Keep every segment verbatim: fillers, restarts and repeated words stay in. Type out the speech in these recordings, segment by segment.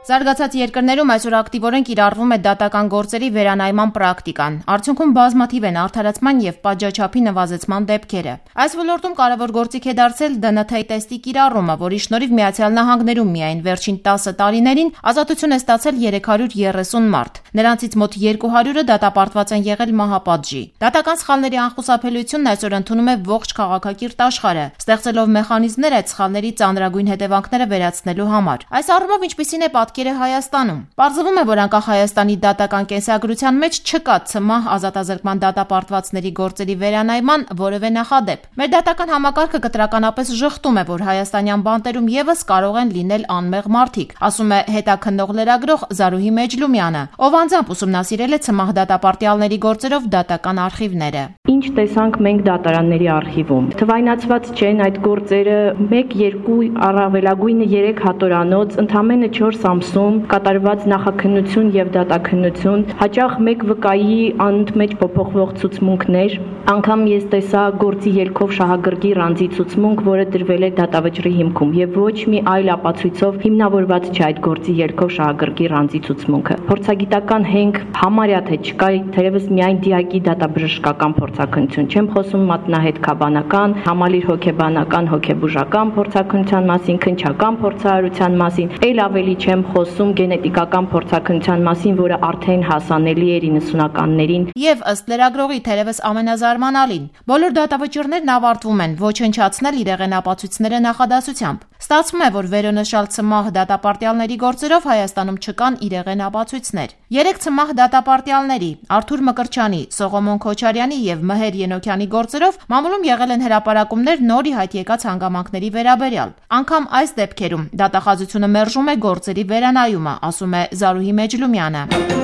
Զարգացած երկրներում այսօր ակտիվորեն կիրառվում է դատական գործերի վերանայման պրակտիկան։ Արդյունքում բազմաթիվ են արդարացման եւ պատժաչափի նվազեցման դեպքերը։ Այս ոլորտում կարևոր գործիք է դարձել դե են թի տեստի կիրառումը, որի շնորհիվ Միացյալ Նահանգներում միայն վերջին տասը տարիներին ազատություն է ստացել երեք հարյուր երեսուն մարդ։ Նրանցից մոտ երկու հարյուրը դատապարտված են եղել մահապատժի։ Դատական սխալների անխուսափելիությունն այսօր ընդունում է ողջ քաղաքակիրթ աշխարհը, ստեղծելով մեխանիզմներ այդ սխալների ծանրագույն հետևանքները վերացնելու համար։ Այս առումով ինչպիսին է պատկերը Հայաստանում։ Պարզվում է, որ անկախ Հայաստանի դատական կենսագրության մեջ չկա ցմահ ազատազրկման դատապարտվածների գործերի վերանայման որևէ նախադեպ։ Մեր դատական համակարգը կտրականապես ժխտում է, որ հայաստանյան բանտերում եւս կարող են լինել անմեղ մարդիկ, ասում է հետաքննող լրագրող Զարուհի Մեջլումյանը, ով անձամբ ուսումնասիրել է ցմահ դատապարտյալների գործերով դատական արխիվները։ Ինչ տեսանք մենք դատարանների արխիվում։ Թվայնացված չեն այդ գործերը մեկ, երկու, առավելագույնը երեք հատորանոց, ընդամենը չորս ամսում կատարված նախաքննություն եւ դատաքննություն, հաճախ մեկ վկայի անընդմեջ փոփոխվող ցուցմունքներ, անգամ ես տեսա գործի ելքով շահագրգիռ անձի ցուցմունք, որը դրվել է դատավճռի հիմքում եւ ոչ մի այլ ապացույցով հիմնավորված չէ այդ գործի ելքով շահագրգիռ անձի ցուցմունքը։ Փորձագիտական հենք համարյա թե չկա, թերևս միայն դիակի դատաբժշկական փորձաքննություն, չեմ խոսում մատնահետքաբանական, համալիր հոգեբանական, հոգեբուժական փորձաքննության մասին, քննչական փորձարարության մասին, ել ավելի չեմ խոսում գենետիկական փորձաքննության մասին, որը արդեն հասանելի էր իննսունականներին։ Եվ ըստ լրագրողի թերևս ամենազարմանալին, բոլոր դատավճիռներն ավարտվում են ոչնչացնել իրեղեն ապացույցները նախադասությամբ։ Ստացվում է, որ վերոնշյալ ցմահ դատապարտյալների գործերով Հայաստանում չկան իրեղեն ապացույցներ։ Երեք ցմահ դատապարտյալների՝ Արթուր Մկրտչյանի, Սողոմոն Քոչարյանի եւ Մհեր Ենոքյանի գործերով մամուլում եղել են հրապարակումներ նոր ի հայտ եկած հանգամանքների վերաբերյալ։ Անկամ այս դեպքերում դատախազությունը մերժում է գործերի վերանայումը, ասում է Զարուհի Մեջլումյանը։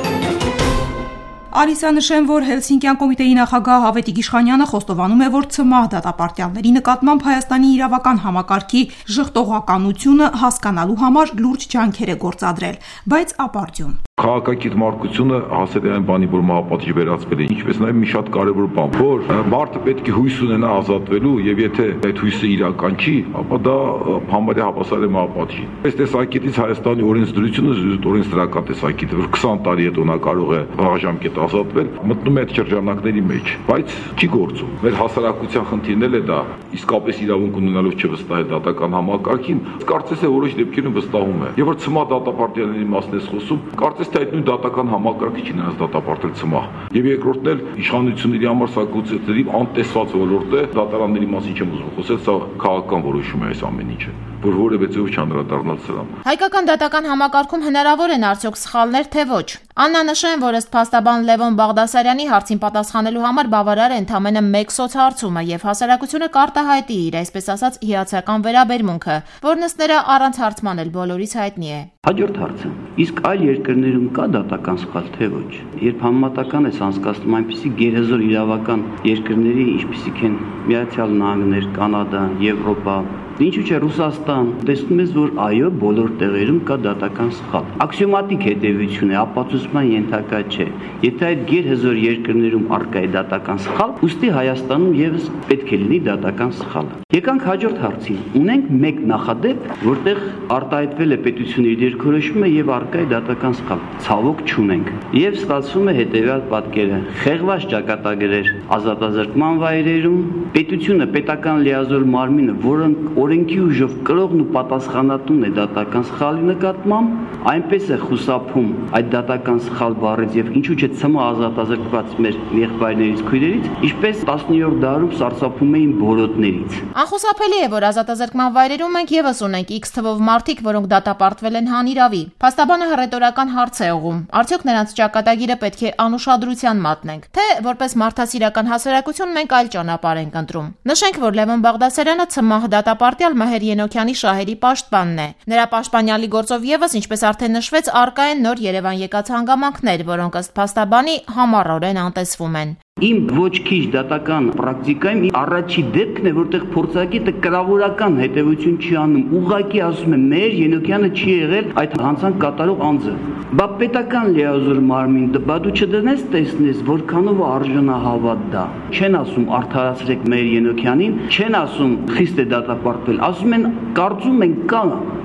Արիսանշեն, որ Հելսինկյան կոմիտեի նախագահ Ավետիք Իշխանյանը խոստովանում է, որ ցմահ դատապարտյալների նկատմամբ Հայաստանի իրավական համակարգի ժխտողականությունը հասկանալու համար լուրջ ջանքեր է գործադրել, բայց ապարդյուն։ Քաղաքակիրթ մարգությունը հասել է այն բանի, որ մահապատիժ վերածվել է, ինչպես նաև մի շատ կարևոր բան, որ մարդը պետք է հույս ունենա ազատվելու, եւ եթե այդ հույսը իրական չի, ապա դա համարյա հավասար է մահապատիժին։ Այս տեսակետից Հայաստանի օրենսդրությունը օրենսդրական տեսակետ է, որ քսան տարի հետո նա կարող է վաղաժամկետ ազատվել, մտնում է այդ շրջանակների մեջ, բայց չի գործում։ Մեր հասարակության խնդիրն է դա, իսկապես իրավունք ունենալով չվստահել դատական համակարգին, կարծես է որոշ դեպքերում վստահում է։ Եվ որ ցմահ դատապարտյալների մասն է խոսում, կարծես թե այդ նույն դատական համակարգը չի նրանց դատապարտել ցմահ։ Եվ երկրորդն էլ իշխանությունների համար սա գուցեների անտեսված ոլորտ է, դատարանների մասին չեմ ուզում խոսել, սա քաղաքական որոշում է այս ամեն ինչը, որ որևէ ձեւով չանդրադառնալ սրան։ Հայկական դատական համակարգում հնարավոր են արդյոք սխալներ, թե ոչ։ Աննա նշեն, որ ըստ փաստաբան Լևոն Բաղդասարյանի հարցին պատասխանելու համար բավարար է ընդամենը մեկ սոցհարցումը եւ հասարակությունը կարտահայտի իր, այսպես ասած, հիացական վերաբերմունքը, որն ըստ նրա առանց հարցման էլ բոլորից հայտնի է։ Հաջորդ հարցը. իսկ այլ երկրներում կա դատական սխալ, թե ոչ։ Երբ համեմատական ես անցկացնում այնպիսի գերեզոր իրավական երկրների, ինչպիսիք են Միացյալ Նահանգներ, Կանադա, Եվրոպա, ինչու՞ չէ Ռուսաստան, տեսնում ես, որ այո, բոլոր տեղերում կա դատական սխալ։ Աքսիոմատիկ հետևություն է, ապացուցման ենթակա չէ։ Եթե այդ գերհզոր երկրներում առկա է դատական սխալ, ուստի Հայաստանում եւս պետք է լինի դատական սխալ։ Եկանք հաջորդ հարցին։ Ունենք մեկ նախադեպ, որտեղ արտահայտվել է պետությունների դիրքորոշումը եւ առկա է դատական սխալ։ Ցավոք չունենք։ Եվ ստացվում է հետեւյալ պատկերը. խեղված ճակատագրեր ազատազրկման վայրերում, պետությունը, պետական լիազոր մարմինը, որոնք օրենքի ուժով կրողն ու պատասխանատուն է դատական սխալի նկատմամբ, այնպես է խուսափում այդ դատական սխալ բառից եւ ինչու՞ չէ ցմահ ազատազրկված մեր եղբայրներից, քույրերից, ինչպես տասնյորդ դարում սարսափում էին բորոտներից։ Անխուսափելի է, որ ազատազրկման վայրերում մենք եւս ունենք X թվով մարդիկ, որոնք դատապարտվել են հանիրավի։ Փաստաբանը հռետորական հարց է ուղղում. արդյոք նրանց ճակատագիրը պետք է անուշադրության մատնենք, թե որպես մարդասիրական հասարակություն մենք այլ ճանապարհ ենք ընտրում։ Նշենք, որ Լևոն Բաղդասարյանը ցմահ դատապարտյալ Մհեր Ենոքյանի շահերի պաշտպանն է։ Նրա պաշտպանյալի գործով եւս, ինչպես արդեն նշվեց, առկա են նոր Երևան եկած հանգամանքներ, որոնք ըստ փաստաբանի համառորեն անտեսվում են։ Իմ ոչ քիչ դատական պրակտիկայում առաջի դեպքն է, որտեղ փորձագետը կրավորական հետևություն չի անում, ուղղակի ասում է մեր Ենոքյանը չի եղել այդ հանցանք կատարող անձը։ Բա պետական լիազոր մարմին, բա դու չդնես տեսնես որքանով արժանահավատ դա։ Չեն ասում արդարացրեք մեր Ենոքյանին, չեն ասում խիստ է դատապարտվել, ասում են կարծում են կա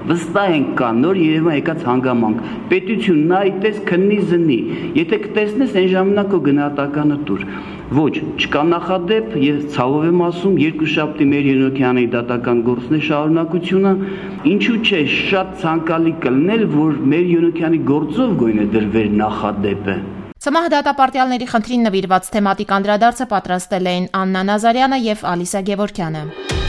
վստահ ենք կա նոր Երևան եկած հանգամանք, պետություն նայի տես քննի զնի, եթե կտեսնես այն ժամանակ քո գնահատականը տուր։ Ոչ, չկա նախադեպ, ես ցավով եմ ասում, երկուշաբթի մեր Ենոքյանի դատական գործն է շարունակությունը, ինչու՞ չէ շատ ցանկալի կլներ, որ մեր Ենոքյանի գործով գույնը դրվեր նախադեպը։ ՑՄՀ դատապարտյալների խնդրին նվիրված թեմատիկ անդրադարձը պատրաստել էին Աննա Նազարյանը եւ Ալիսա Գևորգյանը։